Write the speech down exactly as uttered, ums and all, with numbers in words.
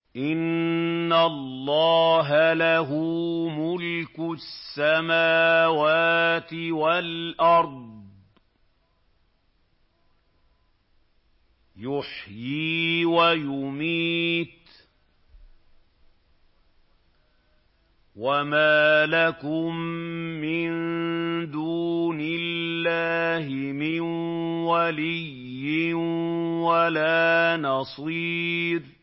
إِنَّ اللَّهَ لَهُ مُلْكُ السَّمَاوَاتِ وَالْأَرْضِ ۖ يُحْيِي وَيُمِيتُ ۖ وَمَا لَكُم مِّن دُونِ اللَّهِ مِن وَلِيٍّ وَلَا نَصِيرٍ